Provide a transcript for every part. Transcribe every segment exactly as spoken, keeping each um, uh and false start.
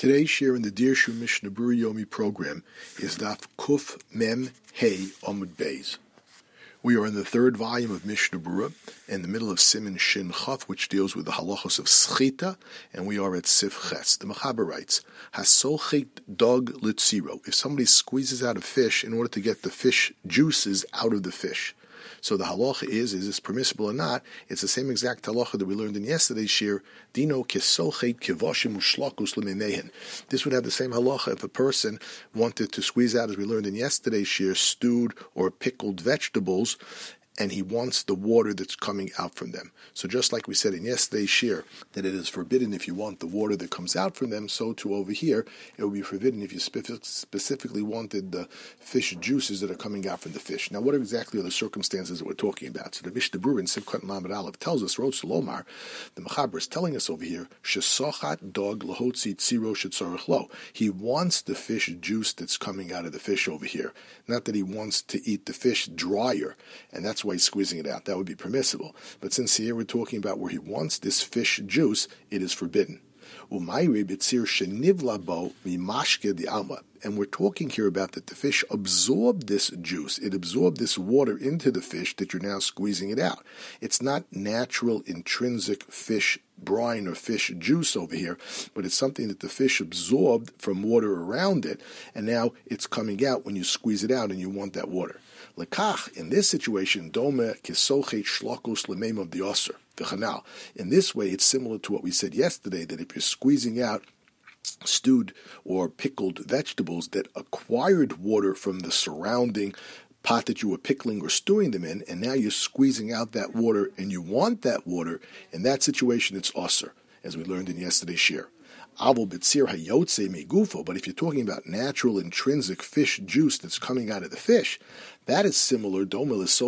Today's share in the Dirshu Mishnah Berurah Yomi program is Daf Kuf Mem Hey Amud Beis. We are in the third volume of Mishnah Berurah, in the middle of Siman Shin Chaf, which deals with the halachos of Schita, and we are at Sif Ches. The Mechaber writes, Hasolchit dog litziro. If somebody squeezes out a fish in order to get the fish juices out of the fish. So the halacha is, is this permissible or not? It's the same exact halacha that we learned in yesterday's shir. Dino kisolchet kivoshim ushlakus lememehen. This would have the same halacha if a person wanted to squeeze out, as we learned in yesterday's shir, stewed or pickled vegetables, and he wants the water that's coming out from them. So just like we said in yesterday's shir, that it is forbidden if you want the water that comes out from them, so too over here, it would be forbidden if you specific, specifically wanted the fish juices that are coming out from the fish. Now, what exactly are the circumstances that we're talking about? So the Mishnah Berurah in Sivkot Lamed Aleph tells us, Rosh Lomar, the Mechaber is telling us over here, Shesochat dog lahotzi tziro shetzarech lo. He wants the fish juice that's coming out of the fish over here. Not that he wants to eat the fish drier, and that's why he's squeezing it out. That would be permissible. But since here we're talking about where he wants this fish juice, it is forbidden. And we're talking here about that the fish absorbed this juice. It absorbed this water into the fish that you're now squeezing it out. It's not natural, intrinsic fish brine or fish juice over here, but it's something that the fish absorbed from water around it, and now it's coming out when you squeeze it out and you want that water. Lekach, in this situation, dome kisolchet shlokos lemeim of the osir. In this way, it's similar to what we said yesterday, that if you're squeezing out stewed or pickled vegetables that acquired water from the surrounding pot that you were pickling or stewing them in, and now you're squeezing out that water and you want that water, in that situation it's osir, as we learned in yesterday's shir. But if you're talking about natural intrinsic fish juice that's coming out of the fish, that is similar. That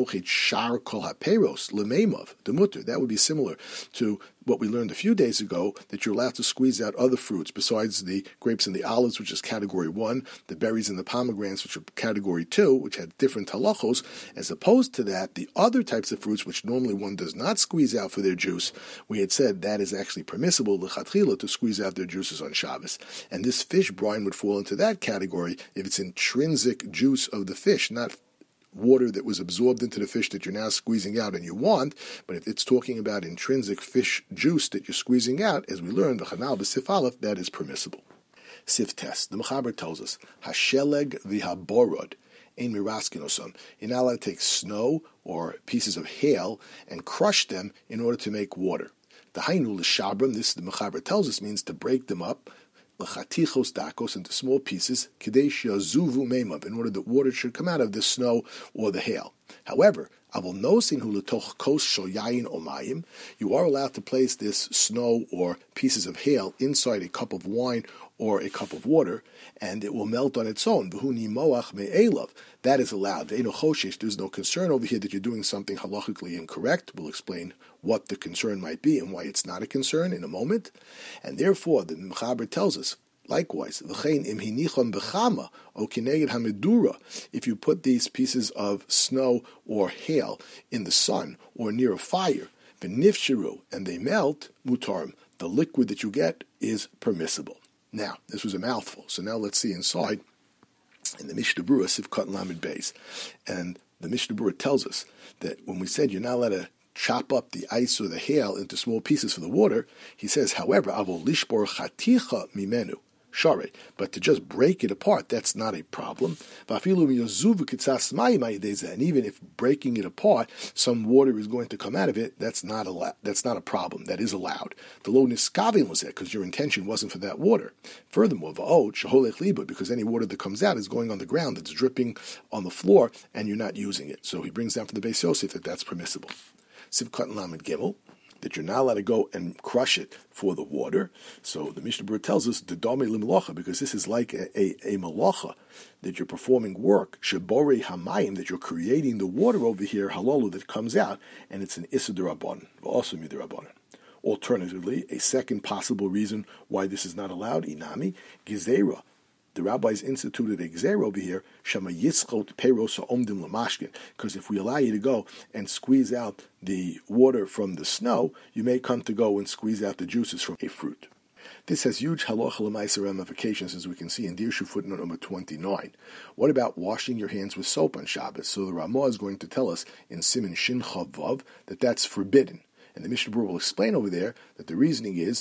would be similar to what we learned a few days ago, that you're allowed to squeeze out other fruits besides the grapes and the olives, which is category one, the berries and the pomegranates, which are category two, which had different halachos. As opposed to that, the other types of fruits, which normally one does not squeeze out for their juice, we had said that is actually permissible, l'chatchila, to squeeze out their juices on Shabbos. And this fish brine would fall into that category if it's intrinsic juice of the fish, not water that was absorbed into the fish that you're now squeezing out and you want. But if it's talking about intrinsic fish juice that you're squeezing out, as we learned, the Chanal b'Sif Aleph, that is permissible. Sif Tes, the Mechaber tells us, Hasheleg v'haborod ein miraskin. You're not allowed to take snow or pieces of hail and crush them in order to make water. The Hainu l'shabram, this the Mechaber tells us, means to break them up, l'chatichos dakos, into small pieces, kadesh yazuvu meimav, in order that water should come out of the snow or the hail. However, avol nosin hu letoch kos shel yayin o mayim, you are allowed to place this snow or pieces of hail inside a cup of wine or a cup of water, and it will melt on its own. V'hu nimoach me'elav, that is allowed. Ve'eno choshesh, there's no concern over here that you're doing something halachically incorrect. We'll explain what the concern might be and why it's not a concern in a moment. And therefore, the Mechaber tells us, likewise, v'chein im hinicham b'chama o kineged hamedura, if you put these pieces of snow or hail in the sun or near a fire, v'nifshiru, and they melt, mutarim, the liquid that you get is permissible. Now, this was a mouthful, so now let's see inside in the Mishnah Berurah, Sivkot Lamed Beis. And the Mishnah Berurah tells us that when we said you're not allowed to chop up the ice or the hail into small pieces for the water, he says, however, avol lishbor chaticha mimenu, share, but to just break it apart, that's not a problem. And even if breaking it apart, some water is going to come out of it, that's not a that's not a problem. That is allowed. The lo niskavin was it, because your intention wasn't for that water. Furthermore, because any water that comes out is going on the ground, that's dripping on the floor, and you're not using it. So he brings down for the Beis Yosef that that's permissible. Sivkot Lamed Gimel, that you're not allowed to go and crush it for the water. So the Mishnah Berurah tells us, the dome limelacha, because this is like a, a, a malacha, that you're performing work, shebore hamayim, that you're creating the water over here, halalu, that comes out, and it's an issa d'rabbanan, also midrabbanan. Alternatively, a second possible reason why this is not allowed, inami, gizera, the rabbis instituted a gzeira over here, shama yitzchot peros ha'omdim lamashkin, because if we allow you to go and squeeze out the water from the snow, you may come to go and squeeze out the juices from a fruit. This has huge halacha l'maisa ramifications, as we can see in Dirshu footnote number twenty-nine. What about washing your hands with soap on Shabbos? So the Ramah is going to tell us in Siman Shin Chav Vav that that's forbidden. And the Mishnah Berurah will explain over there that the reasoning is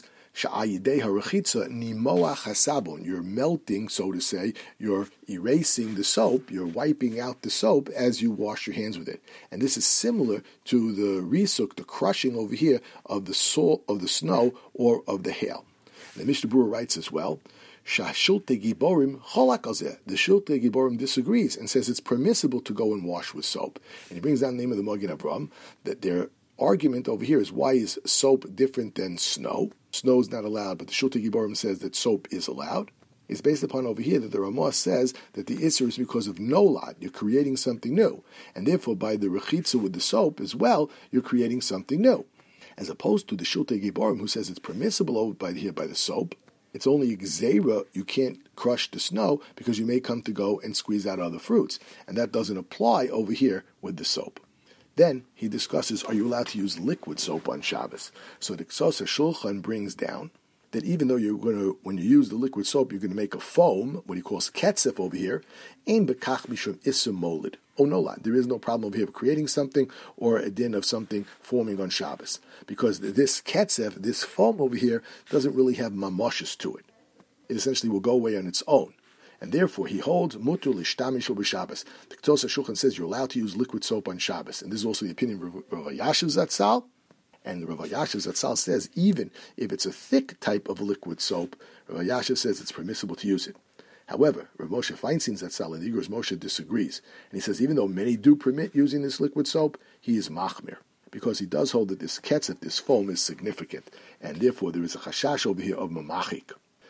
you're melting, so to say, you're erasing the soap, you're wiping out the soap as you wash your hands with it. And this is similar to the risuk, the crushing over here of the salt, of the snow, or of the hail. And the Mishnah Berurah writes as well, Shashulte Giborim Cholak. The Shulte Giborim disagrees and says it's permissible to go and wash with soap. And he brings down the name of the Magen Avraham, that their argument over here is, why is soap different than snow? Snow is not allowed, but the Shulte Giborim says that soap is allowed. It's based upon over here that the Ramah says that the Isser is because of nolad. You're creating something new. And therefore, by the Rechitza with the soap as well, you're creating something new. As opposed to the Shulte Giborim, who says it's permissible over by here by the soap. It's only Gzeira, you can't crush the snow because you may come to go and squeeze out other fruits. And that doesn't apply over here with the soap. Then he discusses, are you allowed to use liquid soap on Shabbos? So the Ksos HaShulchan brings down that even though you're going to, when you use the liquid soap, you're going to make a foam, what he calls ketzef over here, ein bekach mishum isum molid. Oh, no, there is no problem over here of creating something or a din of something forming on Shabbos. Because this ketzef, this foam over here, doesn't really have mamoshes to it. It essentially will go away on its own. And therefore, he holds mutur l'shtamish b'Shabbos. The Ktos HaShulchan says you're allowed to use liquid soap on Shabbos. And this is also the opinion of Rav Yashiv Zatzal. And Rav Yashiv Zatzal says even if it's a thick type of liquid soap, Rav Yashiv says it's permissible to use it. However, Rav Moshe Feinstein Zatzal and Igros Moshe disagrees. And he says even though many do permit using this liquid soap, he is machmir. Because he does hold that this ketzef, this foam, is significant. And therefore, there is a chashash over here of mamachik.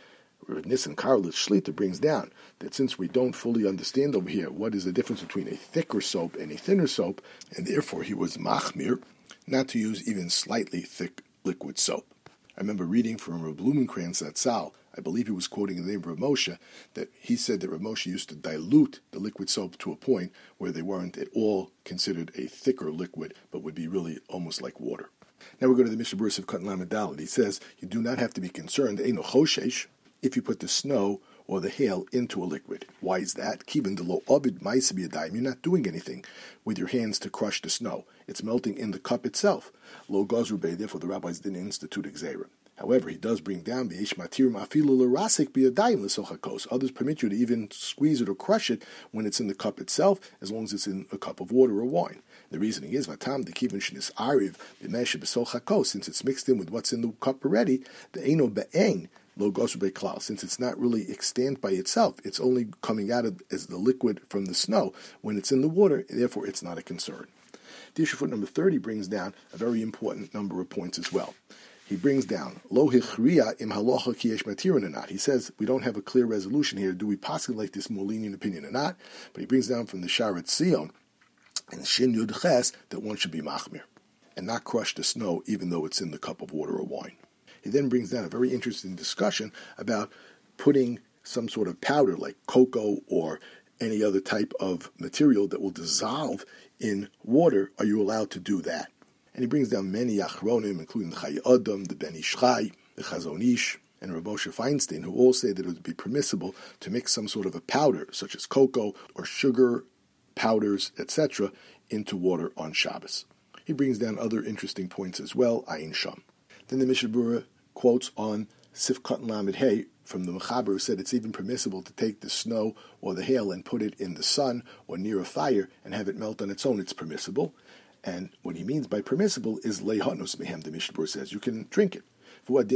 Rav Nissen Karlitz Shlita brings down that since we don't fully understand over here what is the difference between a thicker soap and a thinner soap, and therefore he was machmir not to use even slightly thick liquid soap. I remember reading from Rav Blumenkranz Zatzal, I believe he was quoting the name of Rav Moshe, that he said that Rav Moshe used to dilute the liquid soap to a point where they weren't at all considered a thicker liquid, but would be really almost like water. Now we go to the Mishnah Berurah of Katan Lamed Daled. He says, you do not have to be concerned, Eino Choshesh, if you put the snow or the hail into a liquid. Why is that? Kiven de lo obid ma'aseh b'yadayim. You're not doing anything with your hands to crush the snow. It's melting in the cup itself. Lo gazru bey. Therefore, the rabbis didn't institute gzeira. However, he does bring down v'yesh matirim afilu l'rasik b'yadayim l'sochakos. Others permit you to even squeeze it or crush it when it's in the cup itself, as long as it's in a cup of water or wine. The reasoning is vatam the kiven shenis ariv b'meshe b'sochakos. Since it's mixed in with what's in the cup already, the eino be'eng. Lo gosru klal, since it's not really extant by itself, it's only coming out of, as the liquid from the snow. When it's in the water, therefore it's not a concern. Dirshu foot number thirty brings down a very important number of points as well. He brings down lo hichriya im halacha ki yesh matirin or not. He says we don't have a clear resolution here. Do we possibly like this more lenient opinion or not? But he brings down from the Sharet Zion and Shin Yud Ches that one should be machmir and not crush the snow even though it's in the cup of water or wine. He then brings down a very interesting discussion about putting some sort of powder like cocoa or any other type of material that will dissolve in water. Are you allowed to do that? And he brings down many achronim, including the Chai Adam, the Ben Ish Chai, the Chazon Ish, and Rav Moshe Feinstein, who all say that it would be permissible to mix some sort of a powder, such as cocoa or sugar powders, et cetera, into water on Shabbos. He brings down other interesting points as well, Ayin Sham. Then the Mishnah Berurah quotes on Sif Katan Lamed Hey from the Mechaber, who said it's even permissible to take the snow or the hail and put it in the sun or near a fire and have it melt on its own. It's permissible. And what he means by permissible is leihanos mehem, the Mishnah Berurah says. You can drink it. And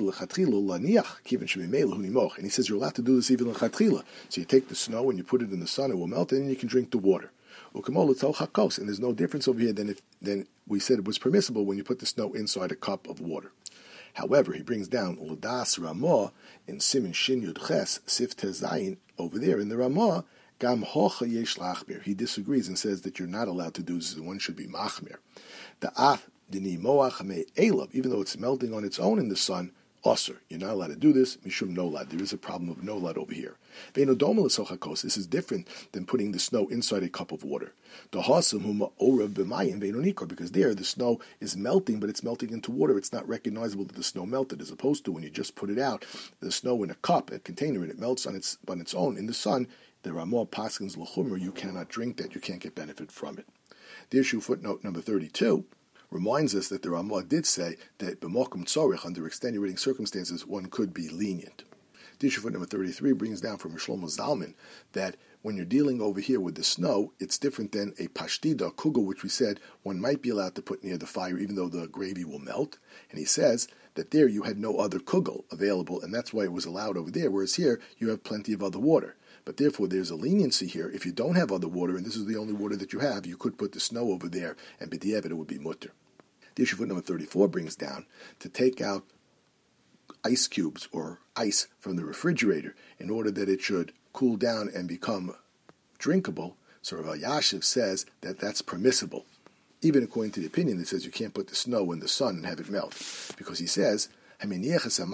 he says you're allowed to do this even l'chatchila. So you take the snow and you put it in the sun, it will melt, and then you can drink the water. And there's no difference over here than if than we said it was permissible when you put the snow inside a cup of water. However, he brings down L'das Ramah in Siman Shin Yud Ches Sif Tezayin over there in the Ramah. Gam hocha yesh lachmir. He disagrees and says that you're not allowed to do this. One should be machmir. The af dini moach me elav, even though it's melting on its own in the sun, Osir. You're not allowed to do this. Mishum nolad. There is a problem of nolad over here. This is different than putting the snow inside a cup of water. Because there the snow is melting, but it's melting into water. It's not recognizable that the snow melted, as opposed to when you just put it out, the snow in a cup, a container, and it melts on its on its own in the sun. There are more paskins l'chumra. You cannot drink that. You can't get benefit from it. The issue footnote number thirty-two reminds us that the Ramah did say that b'mokum tzorich, under extenuating circumstances, one could be lenient. The issue footnote number thirty-three brings down from Shlomo Zalman that when you're dealing over here with the snow, it's different than a pashtida, a kugel, which we said one might be allowed to put near the fire even though the gravy will melt. And he says that there you had no other kugel available, and that's why it was allowed over there, whereas here you have plenty of other water. But therefore, there's a leniency here. If you don't have other water, and this is the only water that you have, you could put the snow over there, and b'diavad it would be mutter. The issue foot number thirty-four brings down to take out ice cubes or ice from the refrigerator in order that it should cool down and become drinkable. So Rav Elyashiv says that that's permissible, even according to the opinion that says you can't put the snow in the sun and have it melt, because he says, when you're putting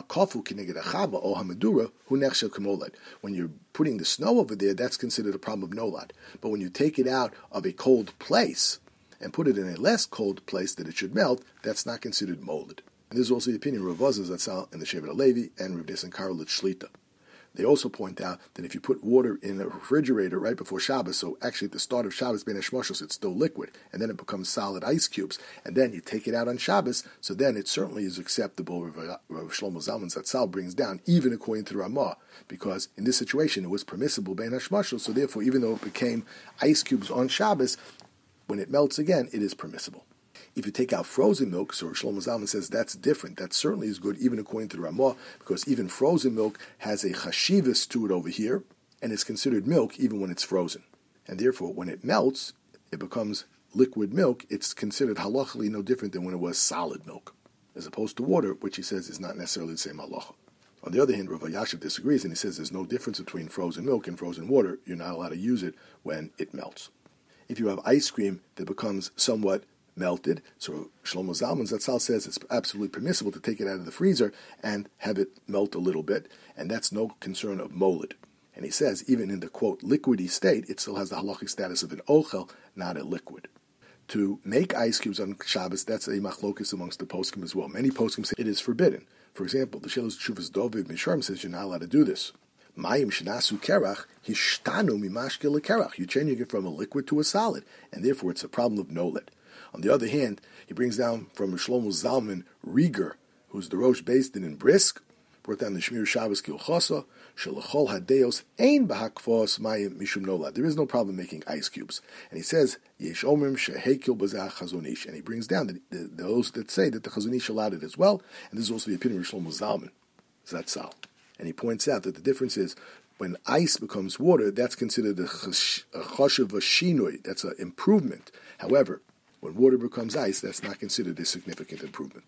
the snow over there, that's considered a problem of nolad. But when you take it out of a cold place and put it in a less cold place that it should melt, that's not considered molded. And this is also the opinion of Rav Azaz Zatzal and the Shevet HaLevi and Rav Nissen Karelitz Shlita. They also point out that if you put water in a refrigerator right before Shabbos, so actually at the start of Shabbos, Ben Hashmoshos, it's still liquid, and then it becomes solid ice cubes, and then you take it out on Shabbos, so then it certainly is acceptable, Rav Shlomo Zalman Zatzal brings down, even according to the Ramah, because in this situation it was permissible Ben Hashmoshos, so therefore even though it became ice cubes on Shabbos, when it melts again, it is permissible. If you take out frozen milk, so Shlomo Zalman says that's different. That certainly is good, even according to the Ramah, because even frozen milk has a chashivas to it over here, and it's considered milk even when it's frozen. And therefore, when it melts, it becomes liquid milk. It's considered halachically no different than when it was solid milk, as opposed to water, which he says is not necessarily the same halacha. On the other hand, Rav Elyashiv disagrees, and he says there's no difference between frozen milk and frozen water. You're not allowed to use it when it melts. If you have ice cream that becomes somewhat melted, so Shlomo Zalman Zatzal says it's absolutely permissible to take it out of the freezer and have it melt a little bit, and that's no concern of molid. And he says even in the, quote, liquidy state, it still has the halachic status of an ochel, not a liquid. To make ice cubes on Shabbos, that's a machlokis amongst the poskim as well. Many poskim say it is forbidden. For example, the Shelos Teshuvas Dovid Misharm says you're not allowed to do this. Mayim shenasu kerach hishtanu mimashke lekerach. You're changing it from a liquid to a solid, and therefore it's a problem of noled. On the other hand, he brings down from Shlomo Zalman Rieger, who's the Rosh Beis Din in Brisk, brought down the Shmir Shabbos Kilchosa, Shalachol Hadeos Ein Bahakfos Mayim Mishum Nolad. There is no problem making ice cubes. And he says, Yesh Omrim Shehekil Bazah Chazonish. And he brings down the, the, those that say that the Chazonish allowed it as well. And this is also the opinion of Shlomo Zalman Zatzal. And he points out that the difference is when ice becomes water, that's considered a choshev shinui. That's an improvement. However, when water becomes ice, that's not considered a significant improvement.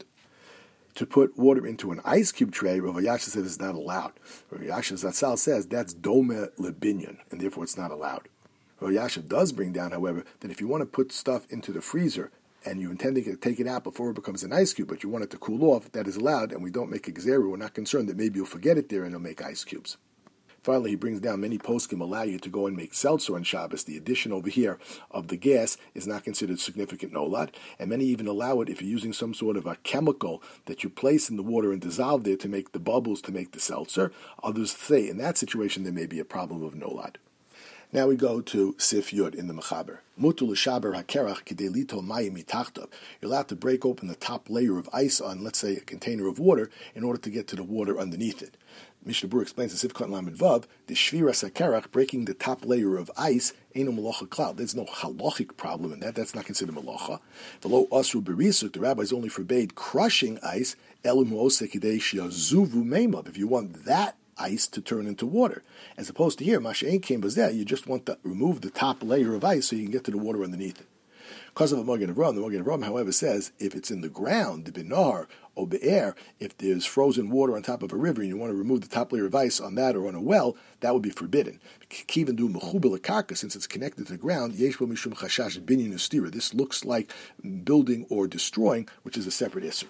To put water into an ice cube tray, Rav Elyashiv says it's not allowed. Rav Elyashiv Zatzal says that's dome lebinyan, and therefore it's not allowed. Rav Elyashiv does bring down, however, that if you want to put stuff into the freezer and you intend to take it out before it becomes an ice cube, but you want it to cool off, that is allowed, and we don't make a gzeru. We're not concerned that maybe you'll forget it there and it'll make ice cubes. Finally, he brings down many poskim allow you to go and make seltzer on Shabbos. The addition over here of the gas is not considered significant nolad, and many even allow it if you're using some sort of a chemical that you place in the water and dissolve there to make the bubbles to make the seltzer. Others say in that situation there may be a problem of nolad. Now we go to Sif Yud in the Mechaber. Mutul l'shaber hakerach kidei litol mayim mitachtav. You're allowed to break open the top layer of ice on, let's say, a container of water in order to get to the water underneath it. Mishnah Berurah explains in Sif Katan Lamed Vav, the shviras hakerach, breaking the top layer of ice, ain't no malacha cloud. There's no halachic problem in that. That's not considered malacha. The lo asru berisuk, the rabbis only forbade crushing ice, elim ho'oseh kidei she'azuvu meimav. If you want that ice to turn into water, as opposed to here, Masha'en came bazeh, you just want to remove the top layer of ice so you can get to the water underneath it. Because of a Magen Avraham, the Magen Avraham, however, says if it's in the ground, the binar or be'er, if there's frozen water on top of a river and you want to remove the top layer of ice on that or on a well, that would be forbidden. Even do mechubel karka, since it's connected to the ground, yesh bo mishum chashash binyan ustira. This looks like building or destroying, which is a separate issue.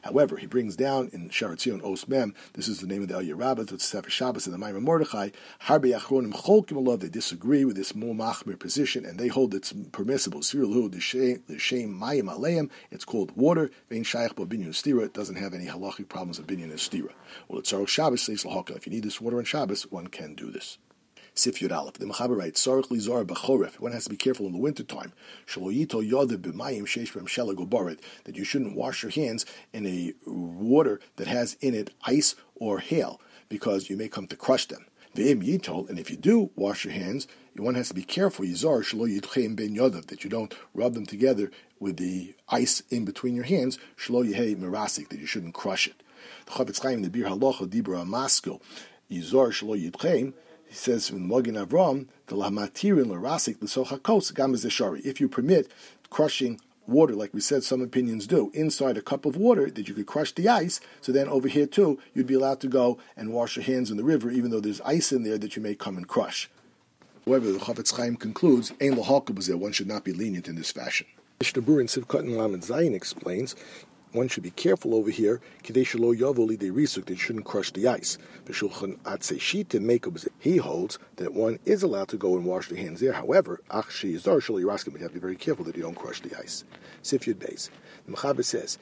However, he brings down in Shaar Tzion Os Mem, this is the name of the Aliyah Rabbah, to Sefer Shabbos and the Maimon Mordechai, Harbe Achronim Cholkim Alav, they disagree with this more machmir position, and they hold it's permissible. Sirulhu, the Shem Mayim Aleim, it's called water, Vein Shaykh Bo Binyan Stira, it doesn't have any halachic problems of Binyan and Stira. Well, it's Tzarok Shabbos, says Lahaka, if you need this water on Shabbos, one can do this. Sif Yud Aleph. The Mechaber writes, Sarach Lizar B'choref. One has to be careful in the wintertime. Shaloyito Yodev B'mayim Sheish B'em Shelag Ubaret. That you shouldn't wash your hands in a water that has in it ice or hail, because you may come to crush them. Ve'im Yitol, and if you do wash your hands, one has to be careful, Yizar Shalo Yitchem Ben Yodev, that you don't rub them together with the ice in between your hands, Shalo Yehei Merasik, that you shouldn't crush it. The Chavetz Chaim, the Bir Halacha, Dibra Amaskil, Yizar Shalo Yitchem, he says in Mogin Avram, the Lahmatirin Larasik L'Sochakos Gamazeshari. If you permit crushing water, like we said, some opinions do, inside a cup of water, that you could crush the ice, so then over here too, you'd be allowed to go and wash your hands in the river, even though there's ice in there that you may come and crush. However, the Chavetz Chaim concludes, Ein L'Halka B'zeh, one should not be lenient in this fashion. Mishnah Berurah in Sivkot and Lamed Zayin explains, one should be careful over here, that you shouldn't crush the ice. He holds that one is allowed to go and wash their hands there. However, you have to be very careful that you don't crush the ice. Sif Yud Beis. The Mechaber says,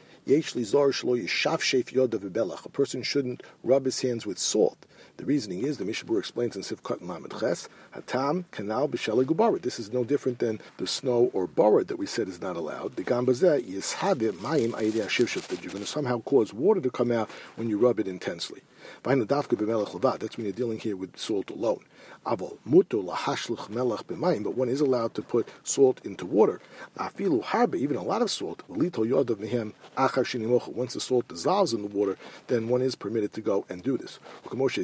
a person shouldn't rub his hands with salt. The reasoning is, the Mishnah Berurah explains in Sivkot and Lamed Ches, Hatam Kanal B'Shelag Ubared. This is no different than the snow or borad that we said is not allowed. The Gambazeh is Habit Mayim Ayidei Hashivshut, that you're going to somehow cause water to come out when you rub it intensely. That's when you're dealing here with salt alone. But one is allowed to put salt into water. Even a lot of salt. Once the salt dissolves in the water, then one is permitted to go and do this. This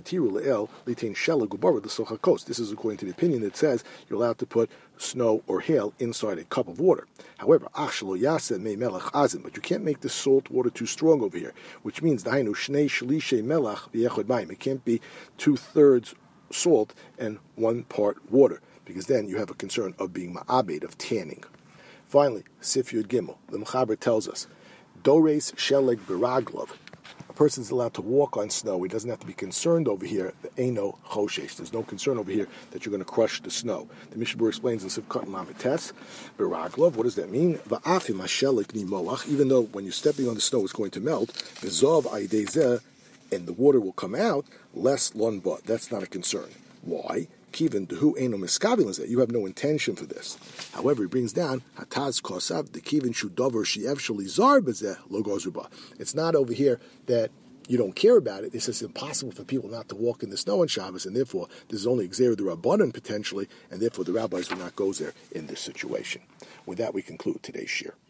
is according to the opinion that says you're allowed to put snow or hail inside a cup of water. However, but you can't make the salt water too strong over here, which means it can't be two-thirds salt and one part water, because then you have a concern of being ma'abed, of tanning. Finally, Sif Yud Gimel, the Mechaber tells us, Dores Sheleg Beraglov. A person is allowed to walk on snow. He doesn't have to be concerned over here. Eino Choshesh. There's no concern over here that you're going to crush the snow. The Mishnah Berurah explains in Sivkot and Lamed Tes, Beraglov. What does that mean? Va'afim Hasheleg Nimoach. Even though when you're stepping on the snow, it's going to melt. V'zov Aidezeh, and the water will come out, less lonba. That's not a concern. Why? Kiven dehu eno miskabil, you have no intention for this. However, he brings down hataz kosav the kiven shudover shiev shalizar bezeh logozuba. It's not over here that you don't care about it. It's just impossible for people not to walk in the snow on Shabbos, and therefore this is only Gzeir the Rabbanan potentially, and therefore the rabbis will not go there in this situation. With that, we conclude today's shir.